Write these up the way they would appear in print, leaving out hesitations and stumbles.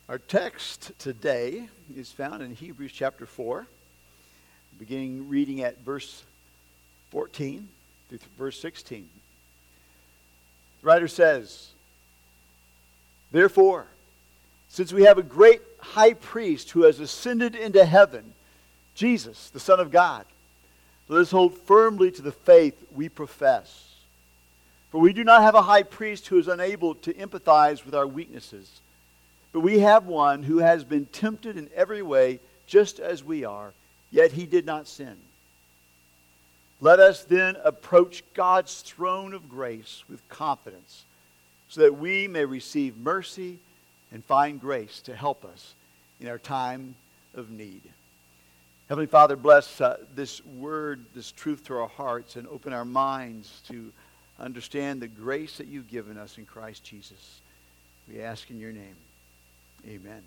Our text today is found in Hebrews chapter 4, beginning reading at verse 14 through verse 16. The writer says, "Therefore, since we have a great high priest who has ascended into heaven, Jesus, the Son of God, let us hold firmly to the faith we profess. For we do not have a high priest who is unable to empathize with our weaknesses, but we have one who has been tempted in every way, just as we are, yet he did not sin. Let us then approach God's throne of grace with confidence, so that we may receive mercy and find grace to help us in our time of need." Heavenly Father, bless this word, this truth to our hearts, and open our minds to understand the grace that you've given us in Christ Jesus. We ask in your name. Amen.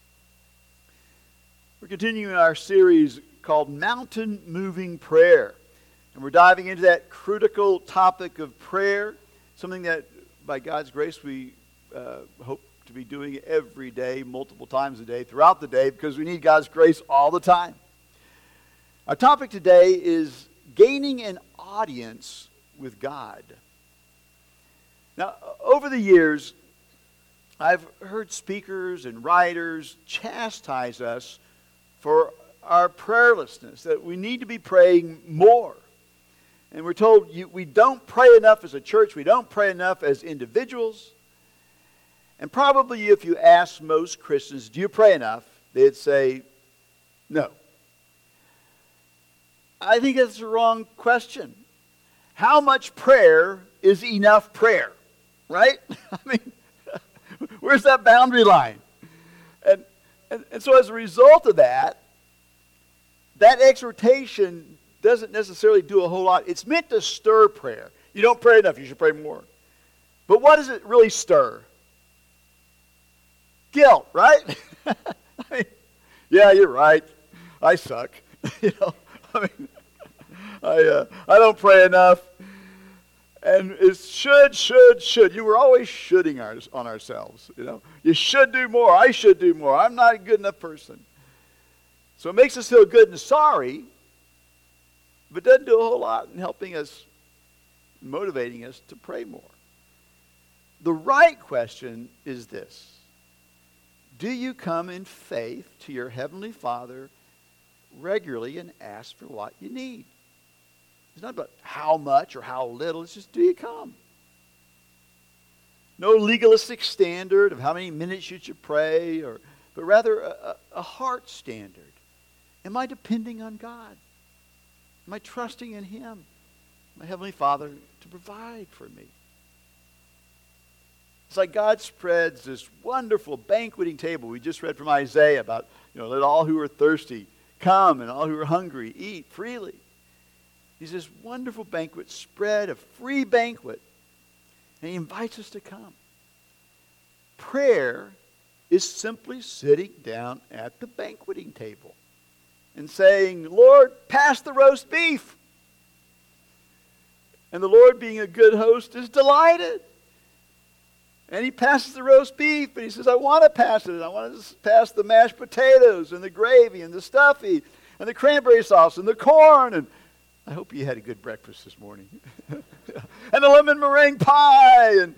We're continuing our series called Mountain Moving Prayer. And we're diving into that critical topic of prayer, something that by God's grace we hope to be doing every day, multiple times a day, throughout the day, because we need God's grace all the time. Our topic today is gaining an audience with God. Now, over the years, I've heard speakers and writers chastise us for our prayerlessness, that we need to be praying more. And we're told we don't pray enough as a church, we don't pray enough as individuals. And probably if you ask most Christians, do you pray enough? They'd say, no. I think that's the wrong question. How much prayer is enough prayer? Right? I mean, where's that boundary line? And so as a result of that exhortation doesn't necessarily do a whole lot. It's meant to stir prayer. You don't pray enough, you should pray more. But what does it really stir? Guilt, right? I mean, yeah, you're right. I suck. I mean, I don't pray enough. And it's should. You were always shoulding on ourselves. You should do more. I should do more. I'm not a good enough person. So it makes us feel good and sorry, but doesn't do a whole lot in helping us, motivating us to pray more. The right question is this: do you come in faith to your Heavenly Father regularly and ask for what you need? It's not about how much or how little. It's just, do you come? No legalistic standard of how many minutes you should pray, but rather a heart standard. Am I depending on God? Am I trusting in Him, my Heavenly Father, to provide for me? It's like God spreads this wonderful banqueting table. We just read from Isaiah about, let all who are thirsty come, and all who are hungry eat freely. He's this wonderful banquet spread, a free banquet, and He invites us to come. Prayer is simply sitting down at the banqueting table and saying, "Lord, pass the roast beef." And the Lord, being a good host, is delighted. And He passes the roast beef, and He says, "I want to pass it. I want to pass the mashed potatoes and the gravy and the stuffing and the cranberry sauce and the corn. And I hope you had a good breakfast this morning. And the lemon meringue pie." And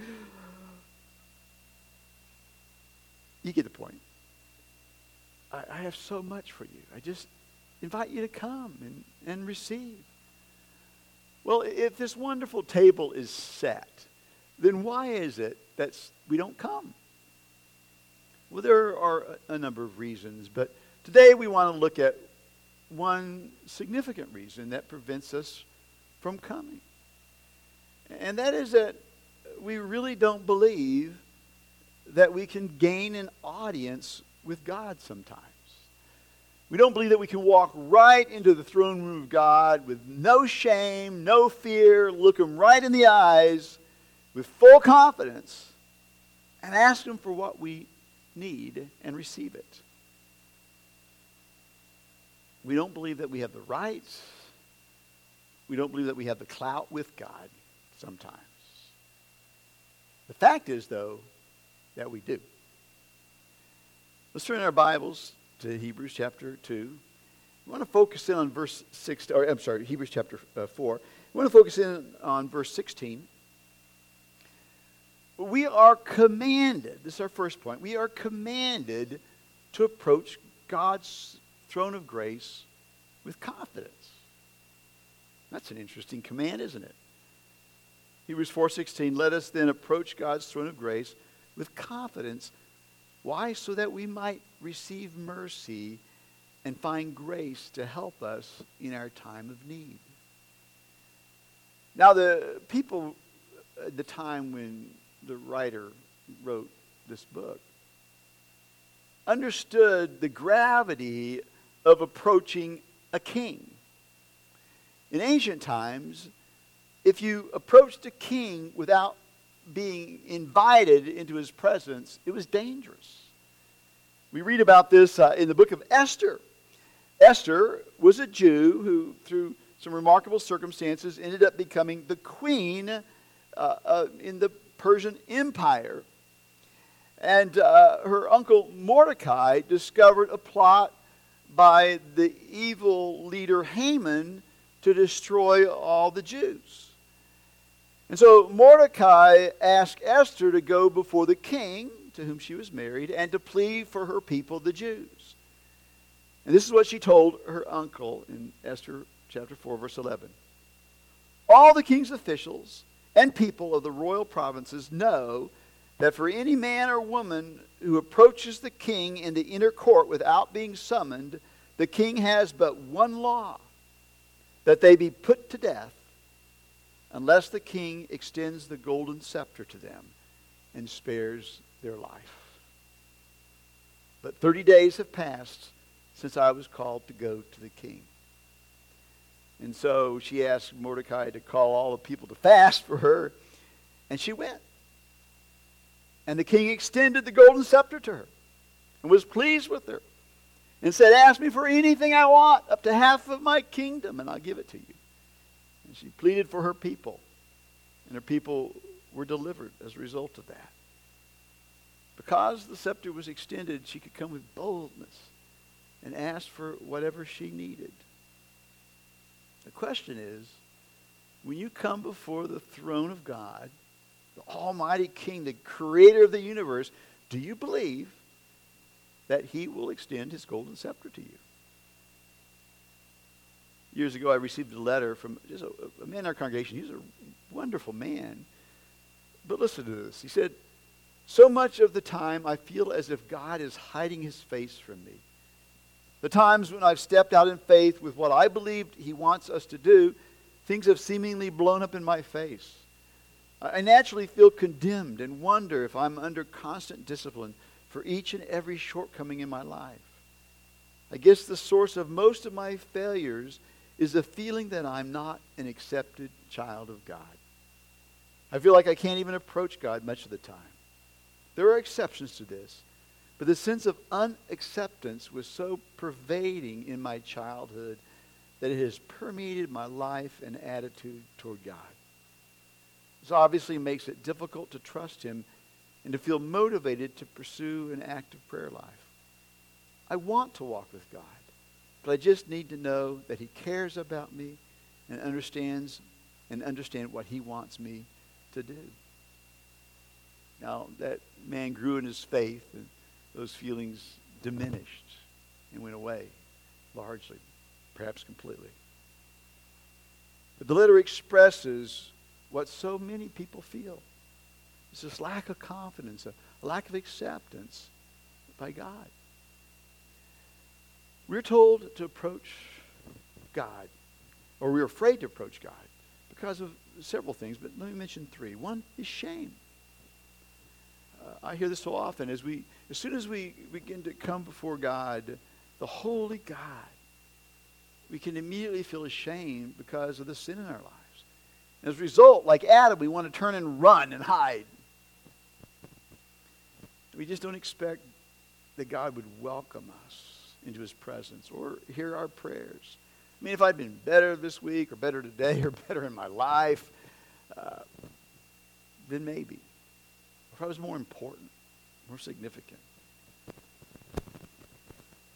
you get the point. I have so much for you. I just invite you to come and receive. Well, if this wonderful table is set, then why is it that we don't come? Well, there are a number of reasons, but today we want to look at one significant reason that prevents us from coming. And that is that we really don't believe that we can gain an audience with God sometimes. We don't believe that we can walk right into the throne room of God with no shame, no fear, look Him right in the eyes with full confidence and ask Him for what we need and receive it. We don't believe that we have the rights. We don't believe that we have the clout with God sometimes. The fact is, though, that we do. Let's turn our Bibles to Hebrews chapter 2. We want to focus in on verse 6, or I'm sorry, Hebrews chapter 4. We want to focus in on verse 16. We are commanded, this is our first point, we are commanded to approach God's throne of grace with confidence. That's an interesting command, isn't it? Hebrews 4:16, let us then approach God's throne of grace with confidence. Why? So that we might receive mercy and find grace to help us in our time of need. Now, the people at the time when the writer wrote this book understood the gravity of approaching a king. In ancient times, if you approached a king without being invited into his presence, it was dangerous. We read about this in the book of Esther. Esther was a Jew who, through some remarkable circumstances, ended up becoming the queen in the Persian Empire. And her uncle Mordecai discovered a plot by the evil leader Haman to destroy all the Jews. And so Mordecai asked Esther to go before the king, to whom she was married, and to plead for her people, the Jews. And this is what she told her uncle in Esther chapter 4, verse 11. All the king's officials and people of the royal provinces know that for any man or woman who approaches the king in the inner court without being summoned, the king has but one law, that they be put to death, unless the king extends the golden scepter to them and spares their life. But 30 days have passed since I was called to go to the king. And so she asked Mordecai to call all the people to fast for her, and she went. And the king extended the golden scepter to her and was pleased with her and said, ask me for anything I want, up to half of my kingdom, and I'll give it to you. And she pleaded for her people, and her people were delivered as a result of that. Because the scepter was extended, she could come with boldness and ask for whatever she needed. The question is, when you come before the throne of God, the Almighty King, the creator of the universe, do you believe that he will extend his golden scepter to you? Years ago, I received a letter from just a man in our congregation. He was a wonderful man. But listen to this. He said, so much of the time I feel as if God is hiding his face from me. The times when I've stepped out in faith with what I believed he wants us to do, things have seemingly blown up in my face. I naturally feel condemned and wonder if I'm under constant discipline for each and every shortcoming in my life. I guess the source of most of my failures is the feeling that I'm not an accepted child of God. I feel like I can't even approach God much of the time. There are exceptions to this, but the sense of unacceptance was so pervading in my childhood that it has permeated my life and attitude toward God. This obviously makes it difficult to trust him and to feel motivated to pursue an active prayer life. I want to walk with God, but I just need to know that he cares about me and understand what he wants me to do. Now, that man grew in his faith, and those feelings diminished and went away largely, perhaps completely. But the letter expresses what so many people feel. It's this lack of confidence, a lack of acceptance by God. We're told to approach God, or we're afraid to approach God because of several things, but let me mention three. One is shame. I hear this so often. As soon as we begin to come before God, the holy God, we can immediately feel ashamed because of the sin in our lives. And as a result, like Adam, we want to turn and run and hide. We just don't expect that God would welcome us into his presence or hear our prayers. I mean, if I'd been better this week or better today or better in my life, then maybe. If I was more important, more significant.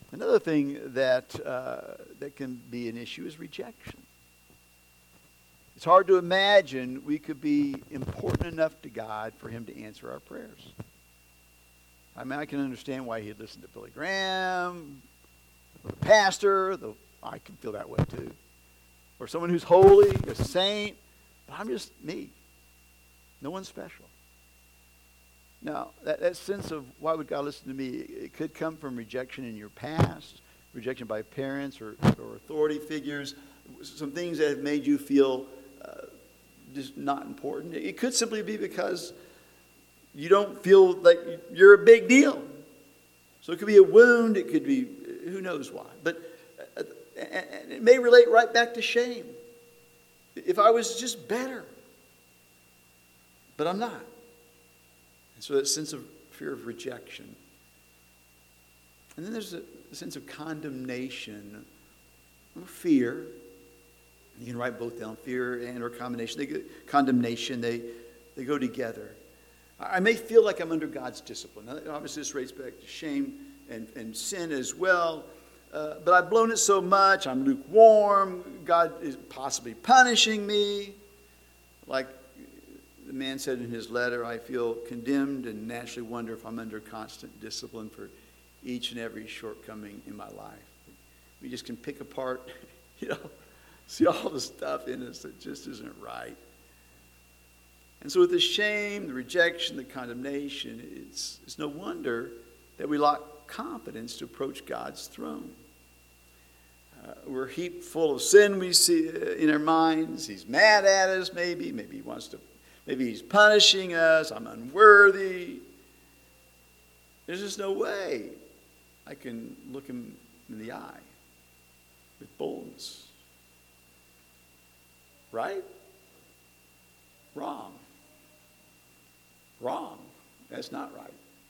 Another thing that can be an issue is rejection. It's hard to imagine we could be important enough to God for him to answer our prayers. I mean, I can understand why he'd listen to Billy Graham, or the pastor. I can feel that way too. Or someone who's holy, a saint. But I'm just me. No one's special. Now, that sense of why would God listen to me, it could come from rejection in your past, rejection by parents or authority figures, some things that have made you feel just not important. It could simply be because you don't feel like you're a big deal. So it could be a wound. It could be who knows why. But and it may relate right back to shame. If I was just better. But I'm not. And so that sense of fear of rejection. And then there's a sense of condemnation, fear. You can write both down, fear and or condemnation. They go together. I may feel like I'm under God's discipline. Now, obviously, this relates back to shame and sin as well. But I've blown it so much. I'm lukewarm. God is possibly punishing me. Like the man said in his letter, I feel condemned and naturally wonder if I'm under constant discipline for each and every shortcoming in my life. We just can pick apart, see all the stuff in us that just isn't right. And so with the shame, the rejection, the condemnation, it's no wonder that we lack confidence to approach God's throne. We're heaped full of sin we see in our minds. He's mad at us maybe. Maybe he's punishing us. I'm unworthy. There's just no way I can look him in the eye with boldness. Right? Wrong. Wrong. That's not right.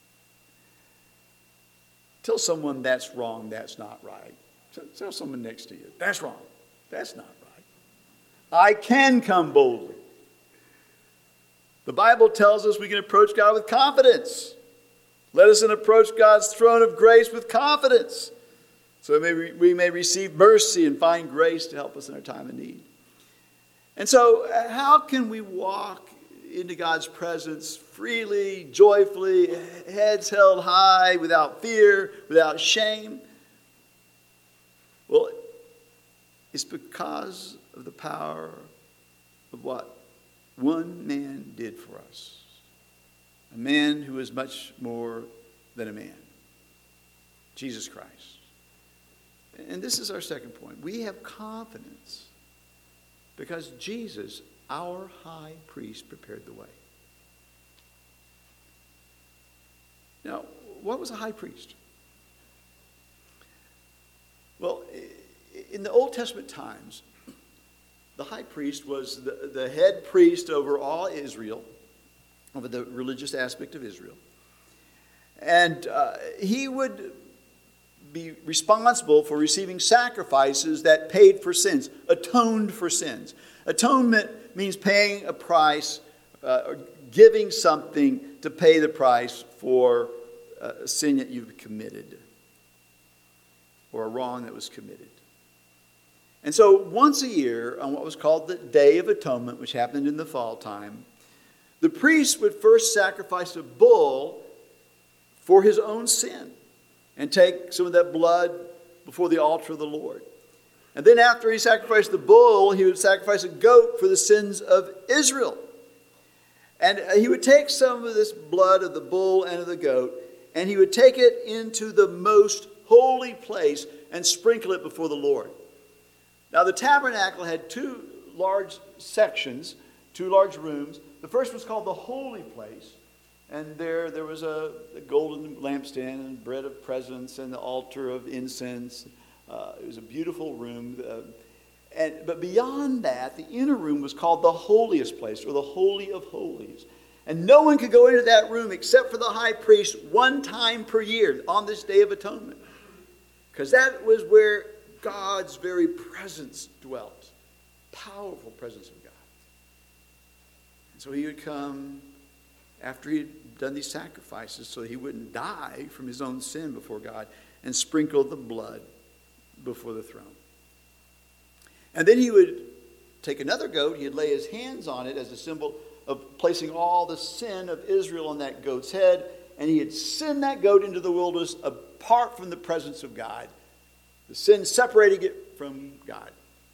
Tell someone that's wrong, that's not right. Tell someone next to you, that's wrong, that's not right. I can come boldly. The Bible tells us we can approach God with confidence. Let us then approach God's throne of grace with confidence, so we may receive mercy and find grace to help us in our time of need. And so, how can we walk into God's presence freely, joyfully, heads held high, without fear, without shame? Well, it's because of the power of what one man did for us. A man who is much more than a man. Jesus Christ. And this is our second point. We have confidence because Jesus, our high priest, prepared the way. Now, what was a high priest? Well, in the Old Testament times, the high priest was the head priest over all Israel, over the religious aspect of Israel. And he would be responsible for receiving sacrifices that paid for sins, atoned for sins. Atonement means paying a price, or giving something to pay the price for a sin that you've committed or a wrong that was committed. And so once a year, on what was called the Day of Atonement, which happened in the fall time, the priest would first sacrifice a bull for his own sin and take some of that blood before the altar of the Lord. And then after he sacrificed the bull, he would sacrifice a goat for the sins of Israel. And he would take some of this blood of the bull and of the goat, and he would take it into the most holy place and sprinkle it before the Lord. Now the tabernacle had two large sections, two large rooms. The first was called the holy place. And there was a golden lampstand and bread of presence and the altar of incense. It was a beautiful room. But beyond that, the inner room was called the holiest place, or the Holy of Holies. And no one could go into that room except for the high priest one time per year on this Day of Atonement. Because that was where God's very presence dwelt. Powerful presence of God. And so he would come after he had done these sacrifices so he wouldn't die from his own sin before God. and sprinkle the blood before the throne. And then he would take another goat, he'd lay his hands on it as a symbol of placing all the sin of Israel on that goat's head, and he had sent that goat into the wilderness apart from the presence of God. The sin separating it from God.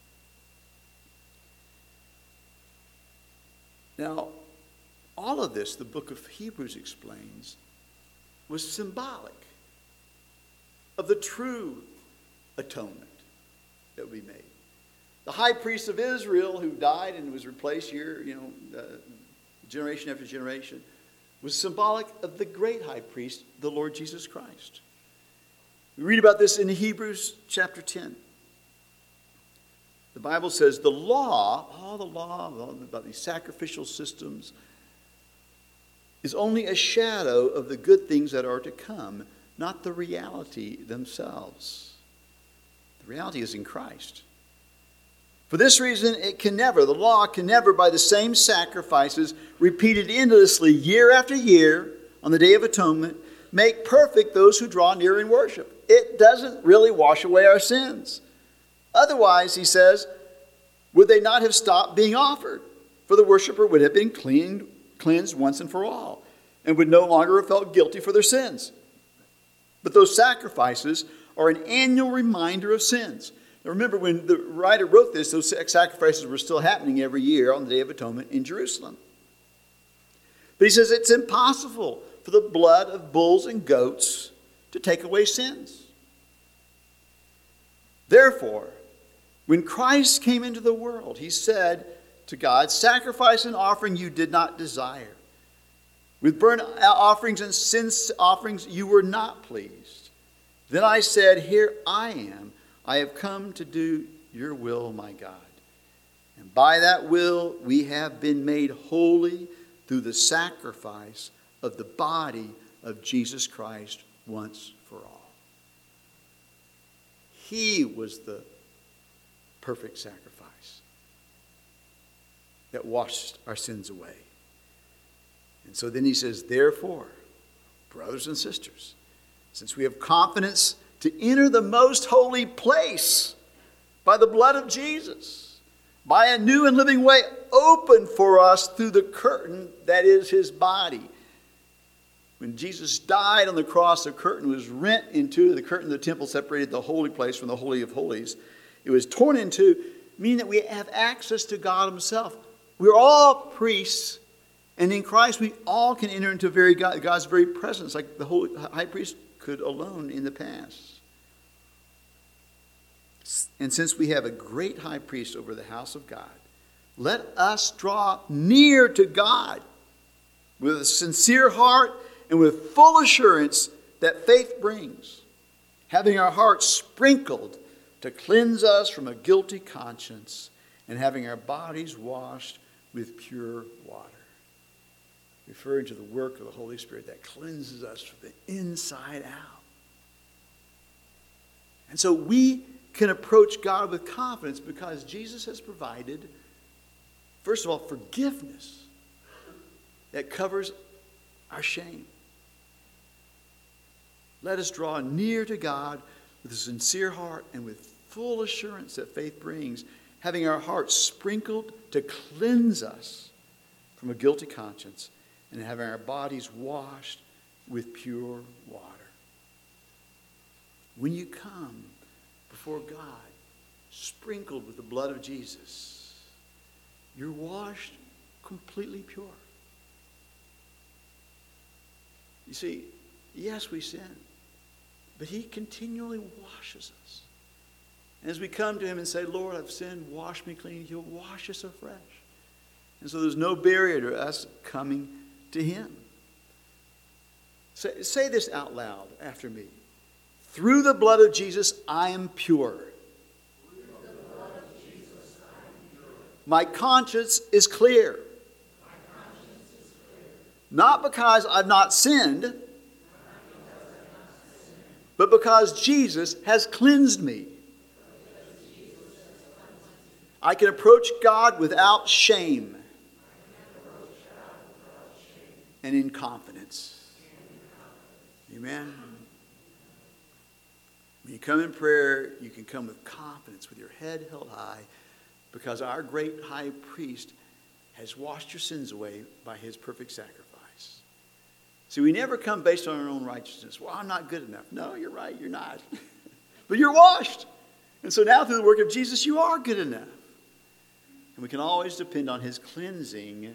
Now, all of this, the book of Hebrews explains, was symbolic of the true atonement that we made. The high priest of Israel, who died and was replaced generation after generation, was symbolic of the great high priest, the Lord Jesus Christ. We read about this in Hebrews chapter 10. The Bible says the law, all about these sacrificial systems, is only a shadow of the good things that are to come, not the reality themselves. The reality is in Christ. For this reason, the law can never, by the same sacrifices repeated endlessly year after year on the Day of Atonement, make perfect those who draw near in worship. It doesn't really wash away our sins. Otherwise, he says, would they not have stopped being offered? For the worshiper would have been cleansed once and for all, and would no longer have felt guilty for their sins. But those sacrifices are an annual reminder of sins. Now remember, when the writer wrote this, those sacrifices were still happening every year on the Day of Atonement in Jerusalem. But he says it's impossible for the blood of bulls and goats to take away sins. Therefore, when Christ came into the world, he said to God, sacrifice and offering you did not desire. With burnt offerings and sin offerings you were not pleased. Then I said, here I am. I have come to do your will, my God. And by that will we have been made holy through the sacrifice of the body of Jesus Christ once for all. He was the perfect sacrifice that washed our sins away. And so then he says, therefore, brothers and sisters, since we have confidence to enter the most holy place by the blood of Jesus, by a new and living way opened for us through the curtain that is his body. When Jesus died on the cross, the curtain was rent in two. The curtain of the temple separated the holy place from the Holy of Holies. It was torn in two, meaning that we have access to God himself. We're all priests, and in Christ we all can enter into God's very presence, like the holy high priest could alone in the past. And since we have a great high priest over the house of God, let us draw near to God with a sincere heart and with full assurance that faith brings, having our hearts sprinkled to cleanse us from a guilty conscience, and having our bodies washed with pure water. Referring to the work of the Holy Spirit that cleanses us from the inside out. And so we can approach God with confidence because Jesus has provided, first of all, forgiveness that covers our shame. Let us draw near to God with a sincere heart and with full assurance that faith brings, having our hearts sprinkled to cleanse us from a guilty conscience, and having our bodies washed with pure water. When you come before God, sprinkled with the blood of Jesus, you're washed completely pure. You see, yes, we sin, but he continually washes us. And as we come to him and say, Lord, I've sinned, wash me clean, he'll wash us afresh. And so there's no barrier to us coming to him. Say this out loud after me. Through the blood of Jesus, I am pure. My conscience is clear. Not because I've not sinned, but because Jesus has cleansed me. I can approach God without shame and in confidence. Amen. When you come in prayer, you can come with confidence, with your head held high, because our great high priest has washed your sins away by his perfect sacrifice. See, we never come based on our own righteousness. Well, I'm not good enough. No, you're right, you're not. But you're washed. And so now through the work of Jesus, you are good enough. And we can always depend on his cleansing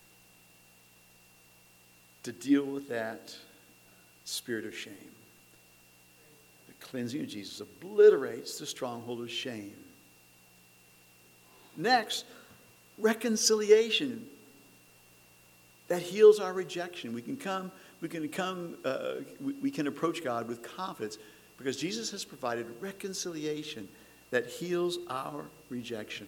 to deal with that spirit of shame. The cleansing of Jesus obliterates the stronghold of shame. Next, reconciliation. That heals our rejection. We can approach God with confidence because Jesus has provided reconciliation that heals our rejection.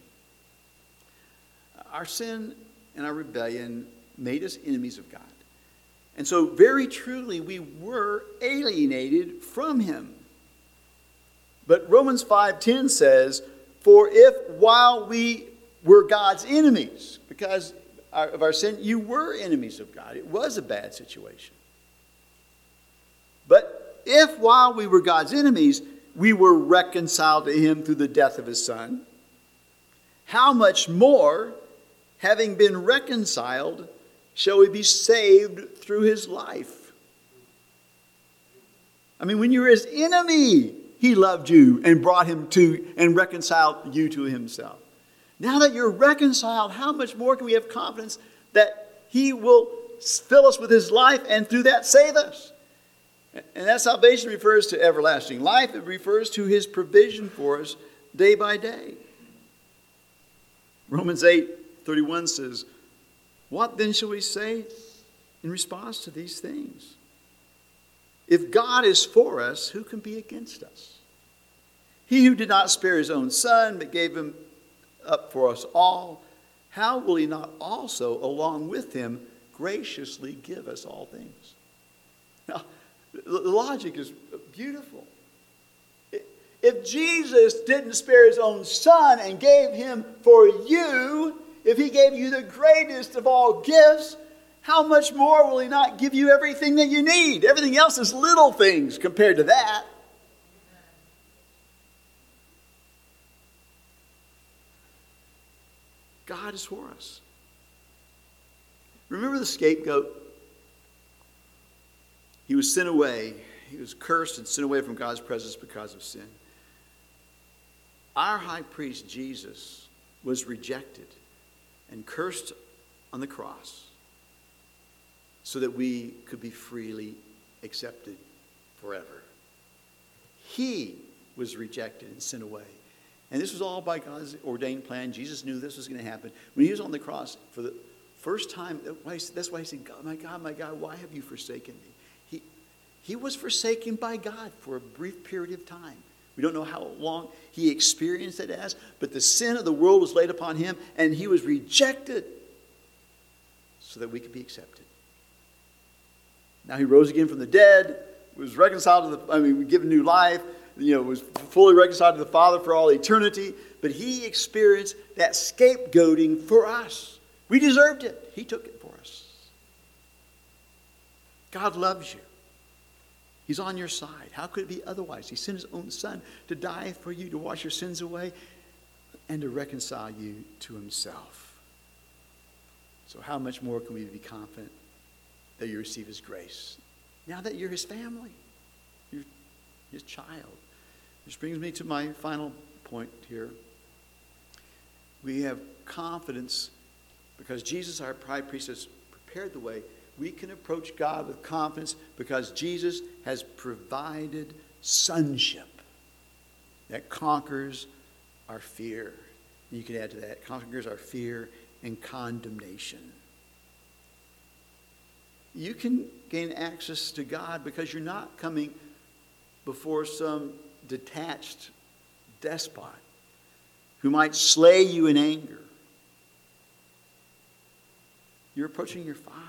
Our sin and our rebellion made us enemies of God. And so very truly we were alienated from him. But Romans 5:10 says, for if while we were God's enemies, because of our sin, you were enemies of God. It was a bad situation. But if while we were God's enemies, we were reconciled to him through the death of his Son, how much more, having been reconciled, shall we be saved through his life? I mean, when you were his enemy, he loved you and brought him to and reconciled you to himself. Now that you're reconciled, how much more can we have confidence that he will fill us with his life and through that save us? And that salvation refers to everlasting life. It refers to his provision for us day by day. Romans 8:31 says, what then shall we say in response to these things? If God is for us, who can be against us? He who did not spare his own Son, but gave him up for us all, how will he not also, along with him, graciously give us all things? Now, the logic is beautiful. If Jesus didn't spare his own Son and gave him for you, if he gave you the greatest of all gifts, how much more will he not give you everything that you need? Everything else is little things compared to that. God is for us. Remember the scapegoat? He was sent away. He was cursed and sent away from God's presence because of sin. Our high priest, Jesus, was rejected and cursed on the cross so that we could be freely accepted forever. He was rejected and sent away. And this was all by God's ordained plan. Jesus knew this was going to happen. When he was on the cross for the first time, that's why he said, my God, why have you forsaken me? He was forsaken by God for a brief period of time. We don't know how long he experienced it as, but the sin of the world was laid upon him, and he was rejected so that we could be accepted. Now he rose again from the dead, was reconciled to given new life, was fully reconciled to the Father for all eternity, but he experienced that scapegoating for us. We deserved it. He took it for us. God loves you. He's on your side. How could it be otherwise? He sent his own Son to die for you, to wash your sins away, and to reconcile you to himself. So how much more can we be confident that you receive his grace? Now that you're his family, you're his child. Which brings me to my final point here. We have confidence because Jesus, our high priest, has prepared the way. We can approach God with confidence because Jesus has provided sonship that conquers our fear. And you can add to that, conquers our fear and condemnation. You can gain access to God because you're not coming before some detached despot who might slay you in anger. You're approaching your Father.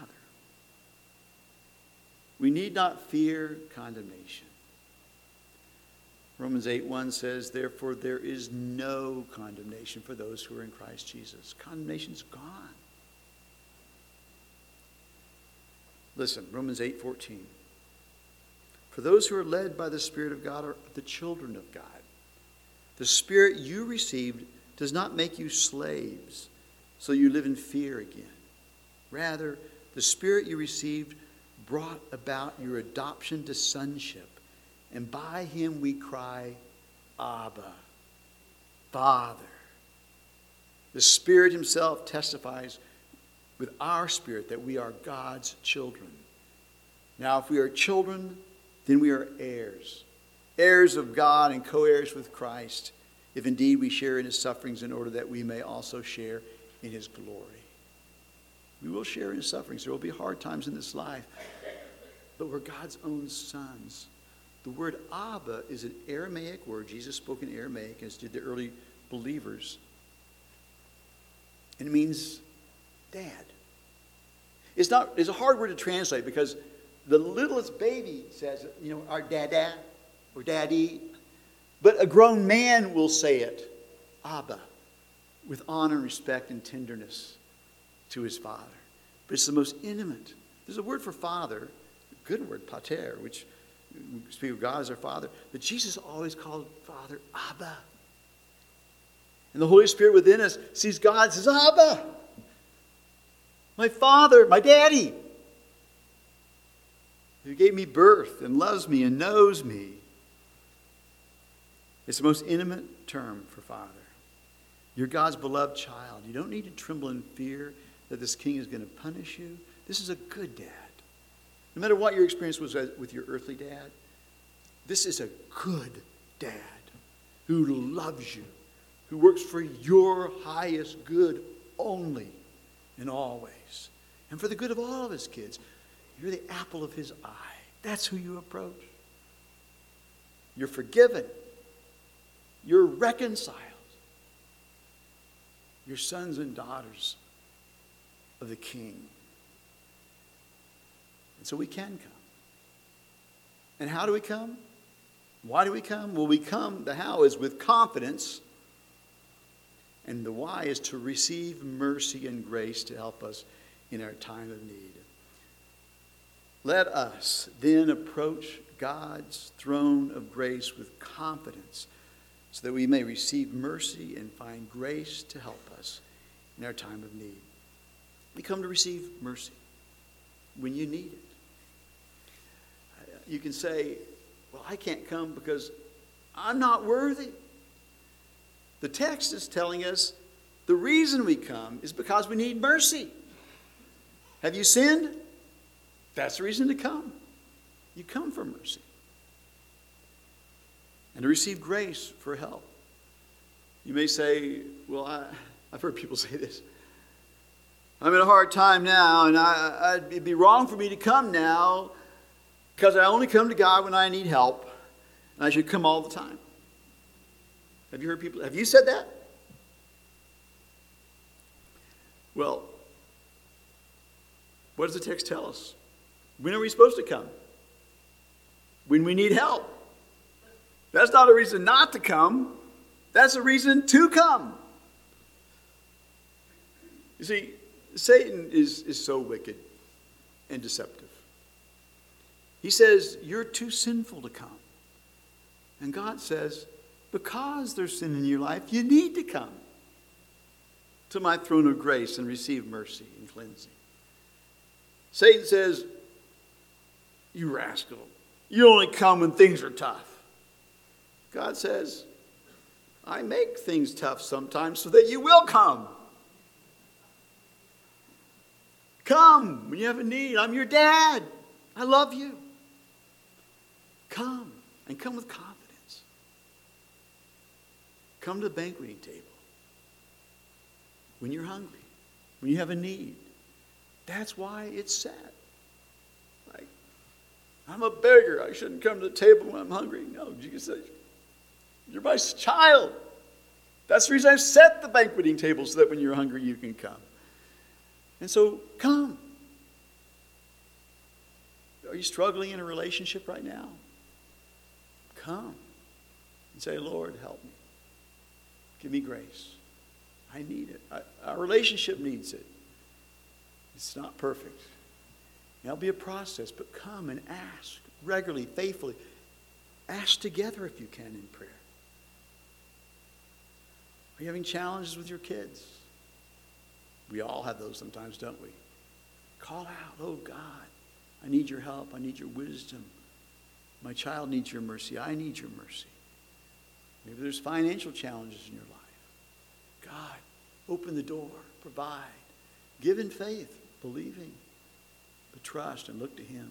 We need not fear condemnation. Romans 8:1 says, therefore there is no condemnation for those who are in Christ Jesus. Condemnation's gone. Listen, Romans 8:14. For those who are led by the Spirit of God are the children of God. The Spirit you received does not make you slaves, so you live in fear again. Rather, the Spirit you received brought about your adoption to sonship, and by him we cry, Abba, Father. The Spirit himself testifies with our spirit that we are God's children. Now, if we are children, then we are heirs, heirs of God and co-heirs with Christ, if indeed we share in his sufferings in order that we may also share in his glory. We will share in his sufferings. There will be hard times in this life, but we're God's own sons. The word Abba is an Aramaic word. Jesus spoke in Aramaic, as did the early believers. And it means dad. It's a hard word to translate because the littlest baby says, our dada or daddy. But a grown man will say it, Abba, with honor, respect, and tenderness to his father. But it's the most intimate. There's a word for father, a good word, pater, which we speak of God as our Father. But Jesus always called Father Abba. And the Holy Spirit within us sees God and says, Abba, my Father, my Daddy, who gave me birth and loves me and knows me. It's the most intimate term for Father. You're God's beloved child. You don't need to tremble in fear that this king is going to punish you. This is a good dad. No matter what your experience was with your earthly dad, this is a good dad who loves you, who works for your highest good only and always, and for the good of all of his kids. You're the apple of his eye. That's who you approach. You're forgiven. You're reconciled. You're sons and daughters of the King. And so we can come. And how do we come? Why do we come? Well, we come, the how is with confidence. And the why is to receive mercy and grace to help us in our time of need. Let us then approach God's throne of grace with confidence so that we may receive mercy and find grace to help us in our time of need. We come to receive mercy when you need it. You can say, well, I can't come because I'm not worthy. The text is telling us the reason we come is because we need mercy. Have you sinned? That's the reason to come. You come for mercy. And to receive grace for help. You may say, well, I've heard people say this. I'm in a hard time now, and it'd be wrong for me to come now because I only come to God when I need help, and I should come all the time. Have you heard people, have you said that? Well, what does the text tell us? When are we supposed to come? When we need help. That's not a reason not to come. That's a reason to come. You see, Satan is so wicked and deceptive. He says, you're too sinful to come. And God says, because there's sin in your life, you need to come to my throne of grace and receive mercy and cleansing. Satan says, you rascal, you only come when things are tough. God says, I make things tough sometimes so that you will come. Come when you have a need. I'm your dad. I love you. Come, and come with confidence. Come to the banqueting table when you're hungry, when you have a need. That's why it's sad. Like, I'm a beggar. I shouldn't come to the table when I'm hungry. No, Jesus says, you're my child. That's the reason I've set the banqueting table so that when you're hungry, you can come. And so, come. Are you struggling in a relationship right now? Come and say, Lord, help me. Give me grace. I need it. Our relationship needs it. It's not perfect. That'll be a process, but come and ask. regularly, faithfully. Ask together if you can in prayer. Are you having challenges with your kids? We all have those sometimes, don't we? Call out, oh God, I need your help. I need your wisdom. My child needs your mercy. I need your mercy. Maybe there's financial challenges in your life. God, open the door, provide. Give in faith, believing, but trust and look to him.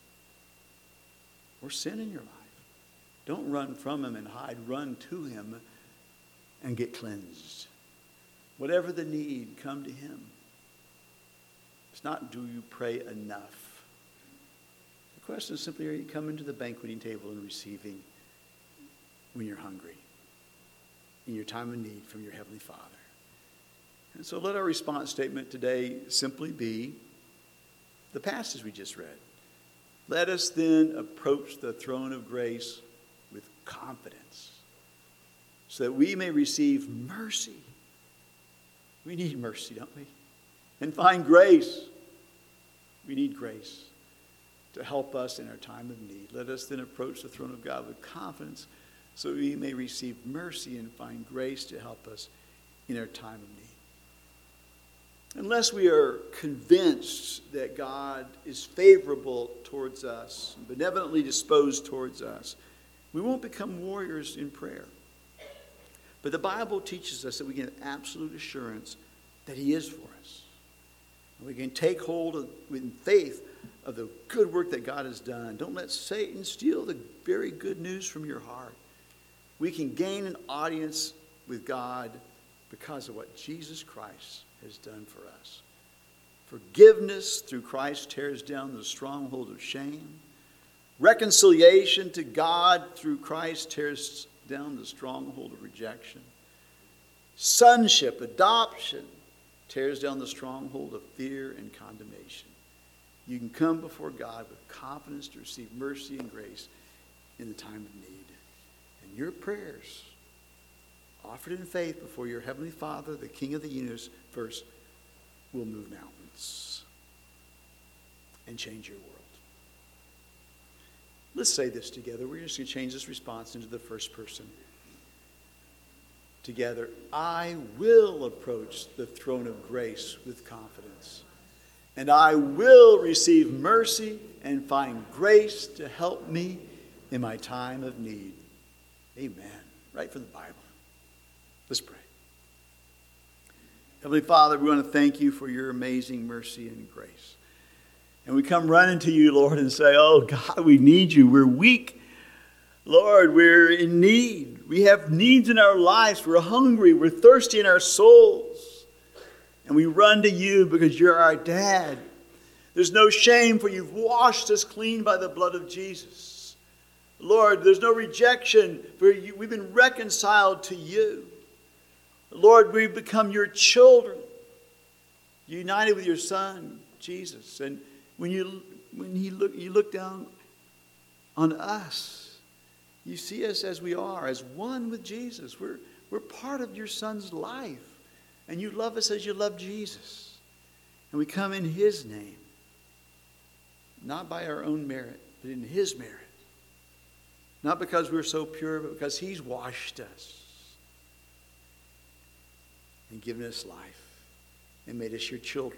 Or sin in your life. Don't run from him and hide. Run to him and get cleansed. Whatever the need, come to him. It's not, do you pray enough? The question is simply, are you coming to the banqueting table and receiving when you're hungry, in your time of need from your Heavenly Father? And so let our response statement today simply be the passage we just read. Let us then approach the throne of grace with confidence so that we may receive mercy. We need mercy, don't we? And find grace. We need grace to help us in our time of need. Let us then approach the throne of God with confidence so we may receive mercy and find grace to help us in our time of need. Unless we are convinced that God is favorable towards us, benevolently disposed towards us, we won't become warriors in prayer. But the Bible teaches us that we can have absolute assurance that he is for us. And we can take hold of, with faith of the good work that God has done. Don't let Satan steal the very good news from your heart. We can gain an audience with God because of what Jesus Christ has done for us. Forgiveness through Christ tears down the stronghold of shame. Reconciliation to God through Christ tears down the stronghold of rejection. Sonship, adoption, tears down the stronghold of fear and condemnation. You can come before God with confidence to receive mercy and grace in the time of need. And your prayers, offered in faith before your Heavenly Father, the King of the universe, will move mountains and change your world. Let's say this together. We're just going to change this response into the first person. Together, I will approach the throne of grace with confidence. And I will receive mercy and find grace to help me in my time of need. Amen. Right from the Bible. Let's pray. Heavenly Father, we want to thank you for your amazing mercy and grace. And we come running to you, Lord, and say, oh, God, we need you. We're weak. Lord, we're in need. We have needs in our lives. We're hungry. We're thirsty in our souls. And we run to you because you're our dad. There's no shame, for you've washed us clean by the blood of Jesus. Lord, there's no rejection, for we've been reconciled to you. Lord, we've become your children, united with your Son, Jesus. And when you look down on us, you see us as we are, as one with Jesus. We're part of your Son's life. And you love us as you love Jesus. And we come in his name. Not by our own merit, but in his merit. Not because we're so pure, but because he's washed us. And given us life. And made us your children.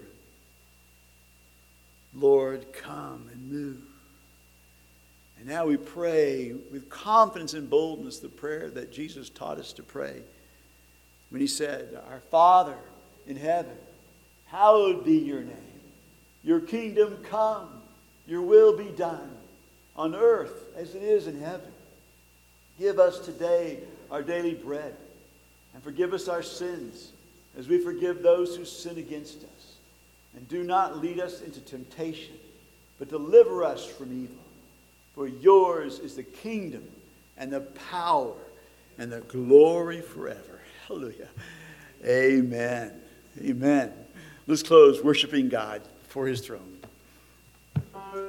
Lord, come and move. And now we pray with confidence and boldness the prayer that Jesus taught us to pray. When he said, our Father in heaven, hallowed be your name. Your kingdom come. Your will be done on earth as it is in heaven. Give us today our daily bread. And forgive us our sins as we forgive those who sin against us. And do not lead us into temptation, but deliver us from evil. For yours is the kingdom and the power and the glory forever. Hallelujah. Amen. Amen. Let's close worshiping God for his throne.